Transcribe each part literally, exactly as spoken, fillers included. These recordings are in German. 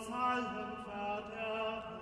aus allem Verderben.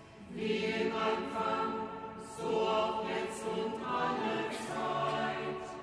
Wie im Anfang, so auch jetzt und alle Zeit.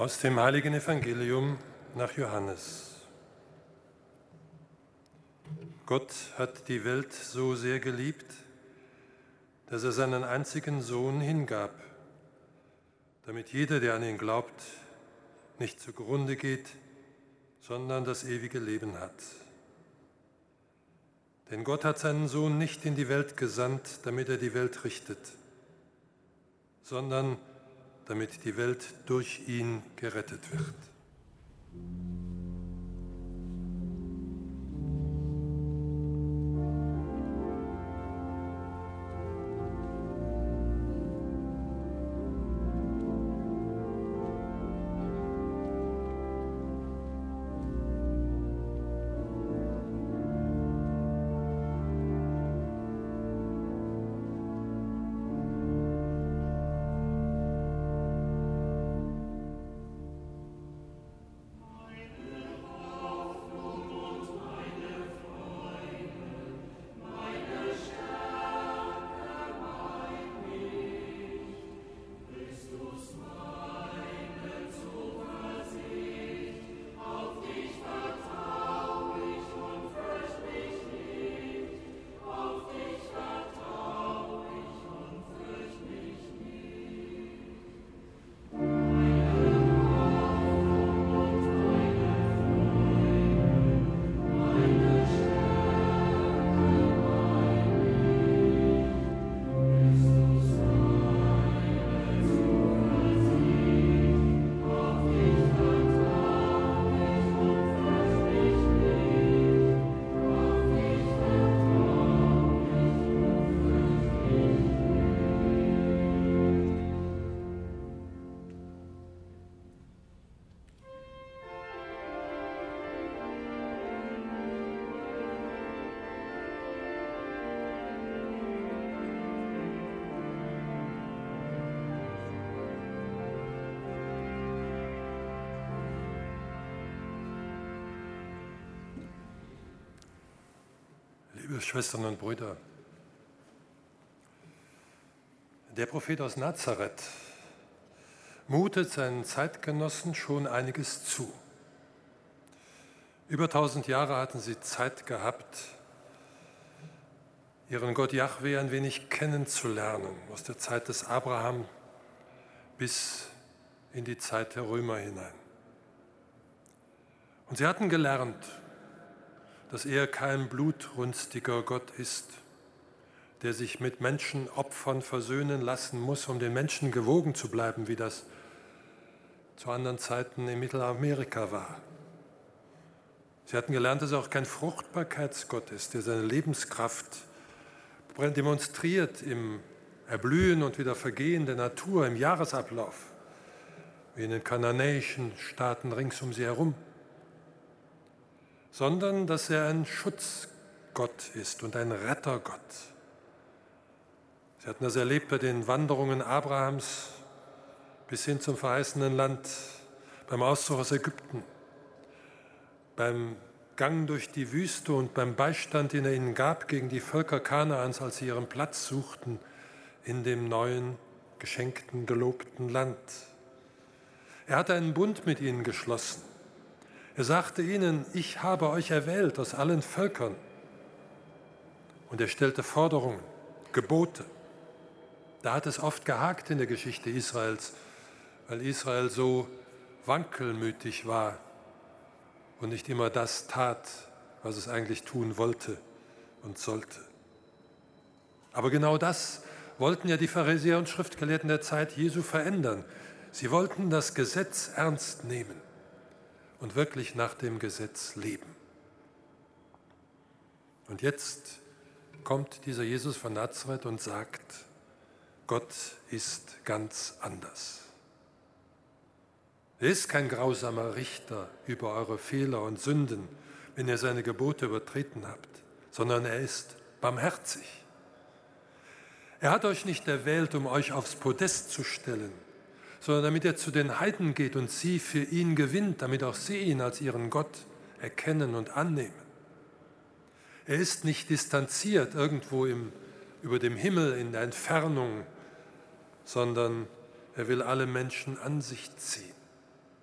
Aus dem heiligen Evangelium nach Johannes. Gott hat die Welt so sehr geliebt, dass er seinen einzigen Sohn hingab, damit jeder, der an ihn glaubt, nicht zugrunde geht, sondern das ewige Leben hat. Denn Gott hat seinen Sohn nicht in die Welt gesandt, damit er die Welt richtet, sondern damit die Welt durch ihn gerettet wird. Liebe Schwestern und Brüder, der Prophet aus Nazareth mutet seinen Zeitgenossen schon einiges zu. Über tausend Jahre hatten sie Zeit gehabt, ihren Gott Jahwe ein wenig kennenzulernen, aus der Zeit des Abraham bis in die Zeit der Römer hinein. Und sie hatten gelernt, dass er kein blutrünstiger Gott ist, der sich mit Menschenopfern versöhnen lassen muss, um den Menschen gewogen zu bleiben, wie das zu anderen Zeiten in Mittelamerika war. Sie hatten gelernt, dass er auch kein Fruchtbarkeitsgott ist, der seine Lebenskraft demonstriert im Erblühen und wieder Vergehen der Natur, im Jahresablauf, wie in den kananäischen Staaten rings um sie herum, sondern dass er ein Schutzgott ist und ein Rettergott. Sie hatten das erlebt bei den Wanderungen Abrahams bis hin zum verheißenen Land, beim Auszug aus Ägypten, beim Gang durch die Wüste und beim Beistand, den er ihnen gab gegen die Völker Kanaans, als sie ihren Platz suchten in dem neuen, geschenkten, gelobten Land. Er hatte einen Bund mit ihnen geschlossen. Er sagte ihnen, ich habe euch erwählt aus allen Völkern. Und er stellte Forderungen, Gebote. Da hat es oft gehakt in der Geschichte Israels, weil Israel so wankelmütig war und nicht immer das tat, was es eigentlich tun wollte und sollte. Aber genau das wollten ja die Pharisäer und Schriftgelehrten der Zeit Jesu verändern. Sie wollten das Gesetz ernst nehmen und wirklich nach dem Gesetz leben. Und jetzt kommt dieser Jesus von Nazareth und sagt, Gott ist ganz anders. Er ist kein grausamer Richter über eure Fehler und Sünden, wenn ihr seine Gebote übertreten habt, sondern er ist barmherzig. Er hat euch nicht erwählt, um euch aufs Podest zu stellen, sondern damit er zu den Heiden geht und sie für ihn gewinnt, damit auch sie ihn als ihren Gott erkennen und annehmen. Er ist nicht distanziert irgendwo im, über dem Himmel in der Entfernung, sondern er will alle Menschen an sich ziehen.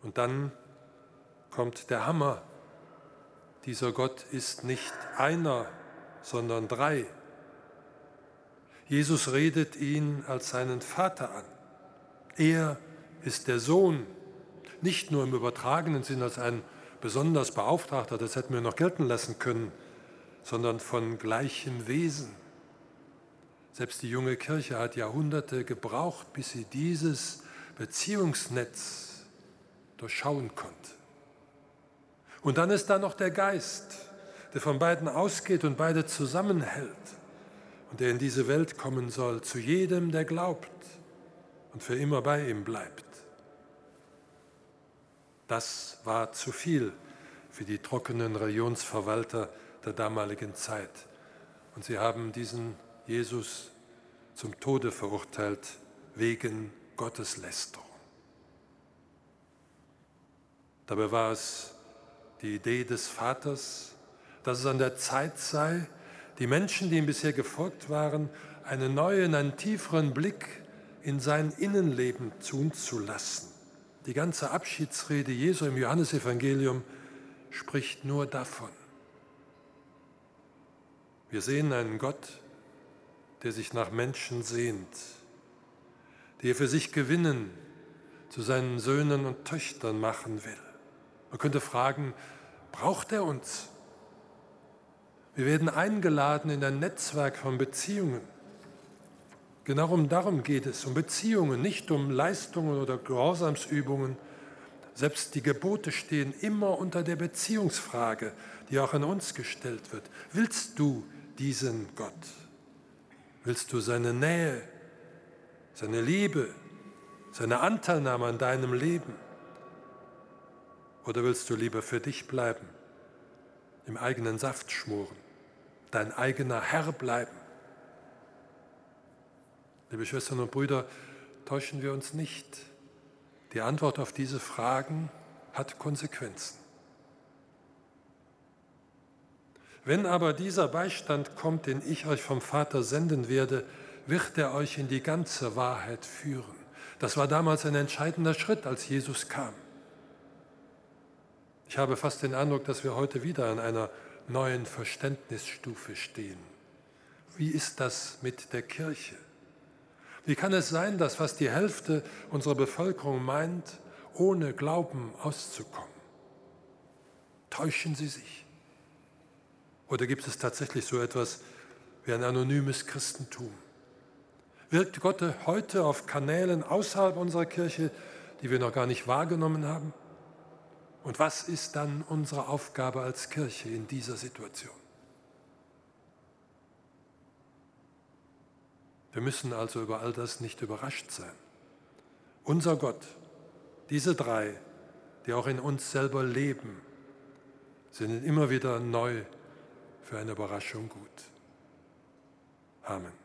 Und dann kommt der Hammer. Dieser Gott ist nicht einer, sondern drei. Jesus redet ihn als seinen Vater an. Er ist der Sohn, nicht nur im übertragenen Sinn als ein besonders Beauftragter, das hätten wir noch gelten lassen können, sondern von gleichem Wesen. Selbst die junge Kirche hat Jahrhunderte gebraucht, bis sie dieses Beziehungsnetz durchschauen konnte. Und dann ist da noch der Geist, der von beiden ausgeht und beide zusammenhält und der in diese Welt kommen soll, zu jedem, der glaubt und für immer bei ihm bleibt. Das war zu viel für die trockenen Religionsverwalter der damaligen Zeit. Und sie haben diesen Jesus zum Tode verurteilt wegen Gotteslästerung. Dabei war es die Idee des Vaters, dass es an der Zeit sei, die Menschen, die ihm bisher gefolgt waren, einen neuen, einen tieferen Blick in sein Innenleben tun zu lassen. Die ganze Abschiedsrede Jesu im Johannesevangelium spricht nur davon. Wir sehen einen Gott, der sich nach Menschen sehnt, die er für sich gewinnen, zu seinen Söhnen und Töchtern machen will. Man könnte fragen, braucht er uns? Wir werden eingeladen in ein Netzwerk von Beziehungen. Genau darum geht es, um Beziehungen, nicht um Leistungen oder Gehorsamsübungen. Selbst die Gebote stehen immer unter der Beziehungsfrage, die auch an uns gestellt wird. Willst du diesen Gott? Willst du seine Nähe, seine Liebe, seine Anteilnahme an deinem Leben? Oder willst du lieber für dich bleiben, im eigenen Saft schmoren, dein eigener Herr bleiben? Liebe Schwestern und Brüder, täuschen wir uns nicht. Die Antwort auf diese Fragen hat Konsequenzen. Wenn aber dieser Beistand kommt, den ich euch vom Vater senden werde, wird er euch in die ganze Wahrheit führen. Das war damals ein entscheidender Schritt, als Jesus kam. Ich habe fast den Eindruck, dass wir heute wieder an einer neuen Verständnisstufe stehen. Wie ist das mit der Kirche? Wie kann es sein, dass fast die Hälfte unserer Bevölkerung meint, ohne Glauben auszukommen? Täuschen sie sich? Oder gibt es tatsächlich so etwas wie ein anonymes Christentum? Wirkt Gott heute auf Kanälen außerhalb unserer Kirche, die wir noch gar nicht wahrgenommen haben? Und was ist dann unsere Aufgabe als Kirche in dieser Situation? Wir müssen also über all das nicht überrascht sein. Unser Gott, diese drei, die auch in uns selber leben, sind immer wieder neu für eine Überraschung gut. Amen.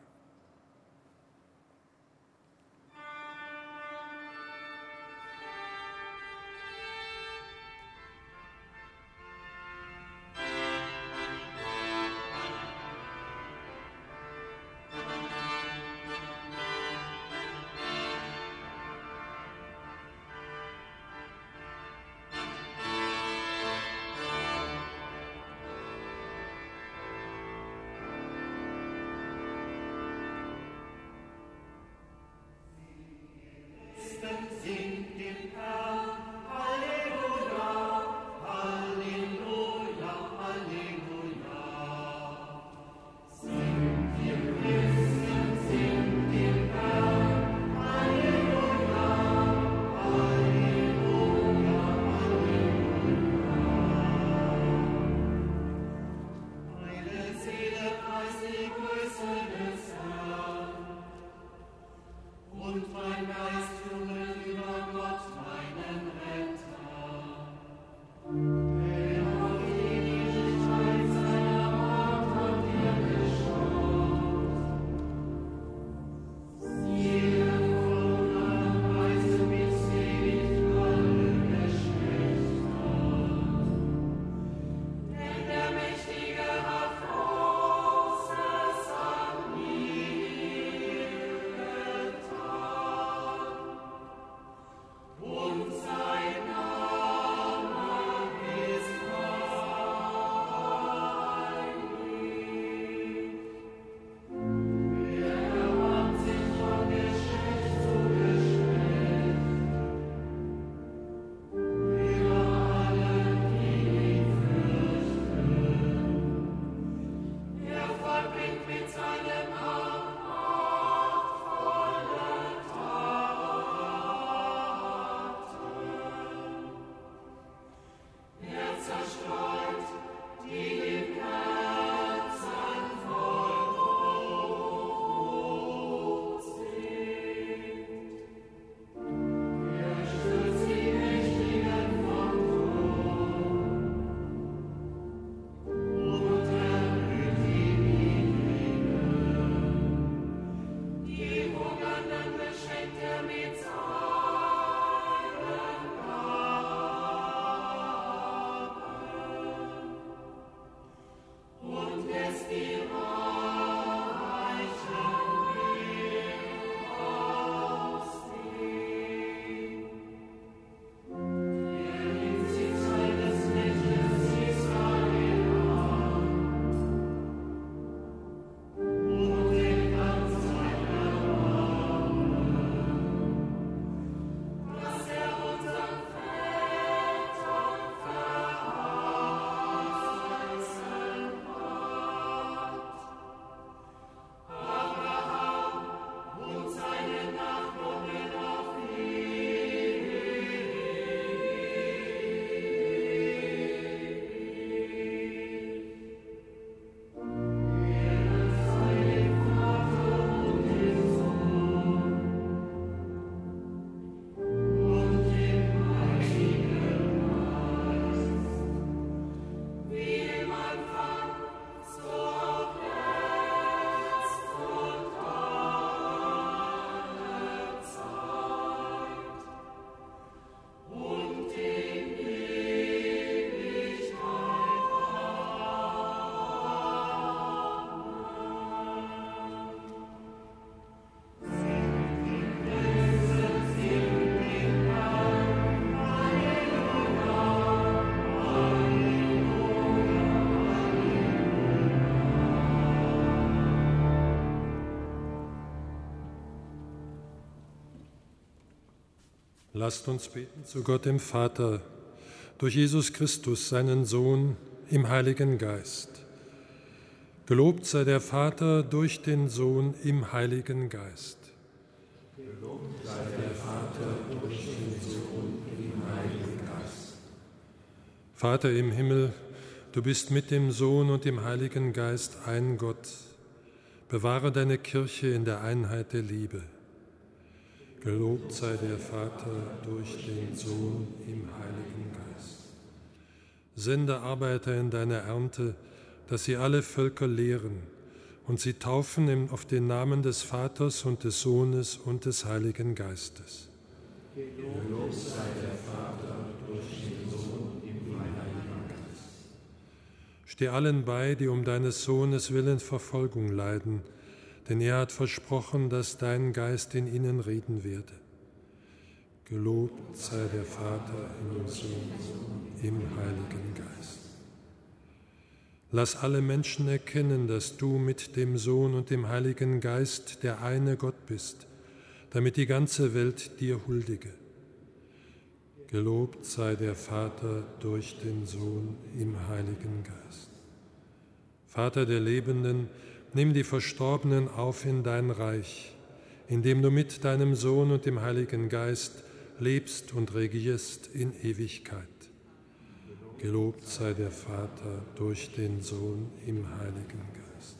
Lasst uns beten zu Gott dem Vater, durch Jesus Christus, seinen Sohn, im Heiligen Geist. Gelobt sei der Vater durch den Sohn im Heiligen Geist. Gelobt sei der Vater durch den Sohn im Heiligen Geist. Vater im Himmel, du bist mit dem Sohn und dem Heiligen Geist ein Gott. Bewahre deine Kirche in der Einheit der Liebe. Gelobt sei der Vater durch den Sohn im Heiligen Geist. Sende Arbeiter in deine Ernte, dass sie alle Völker lehren und sie taufen auf den Namen des Vaters und des Sohnes und des Heiligen Geistes. Gelobt sei der Vater durch den Sohn im Heiligen Geist. Steh allen bei, die um deines Sohnes willen Verfolgung leiden, denn er hat versprochen, dass dein Geist in ihnen reden werde. Gelobt sei der Vater im Sohn, im Heiligen Geist. Lass alle Menschen erkennen, dass du mit dem Sohn und dem Heiligen Geist der eine Gott bist, damit die ganze Welt dir huldige. Gelobt sei der Vater durch den Sohn im Heiligen Geist. Vater der Lebenden, nimm die Verstorbenen auf in dein Reich, indem du mit deinem Sohn und dem Heiligen Geist lebst und regierst in Ewigkeit. Gelobt sei der Vater durch den Sohn im Heiligen Geist.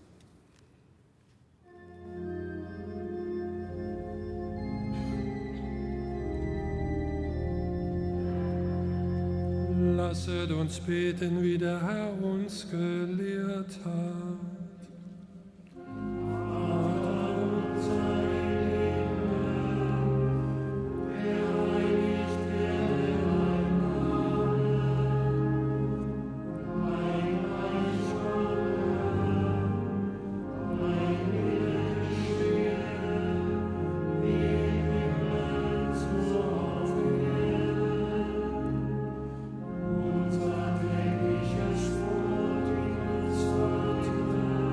Lasset uns beten, wie der Herr uns gelehrt hat. Unser tägliches Brot gib uns heute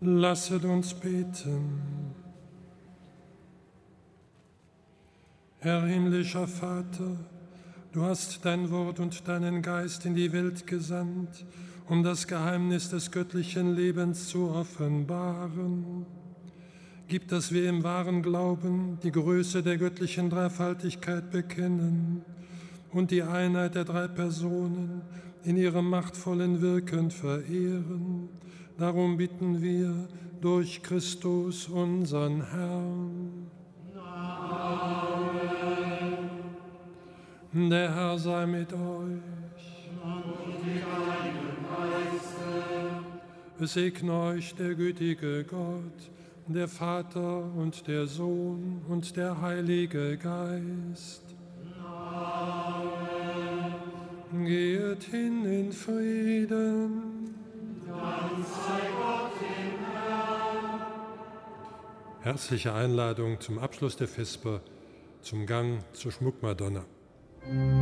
Lasset uns beten. Herr himmlischer Vater, du hast dein Wort und deinen Geist in die Welt gesandt, um das Geheimnis des göttlichen Lebens zu offenbaren. Gib, dass wir im wahren Glauben die Größe der göttlichen Dreifaltigkeit bekennen und die Einheit der drei Personen in ihrem machtvollen Wirken verehren. Darum bitten wir durch Christus, unseren Herrn. Amen. Der Herr sei mit euch. Und mit deinem Geiste. Es segne euch der gütige Gott, der Vater und der Sohn und der Heilige Geist. Amen. Geht hin in Frieden. Dank sei Gott dem Herrn. Herzliche Einladung zum Abschluss der Vesper, zum Gang zur Schmuckmadonna.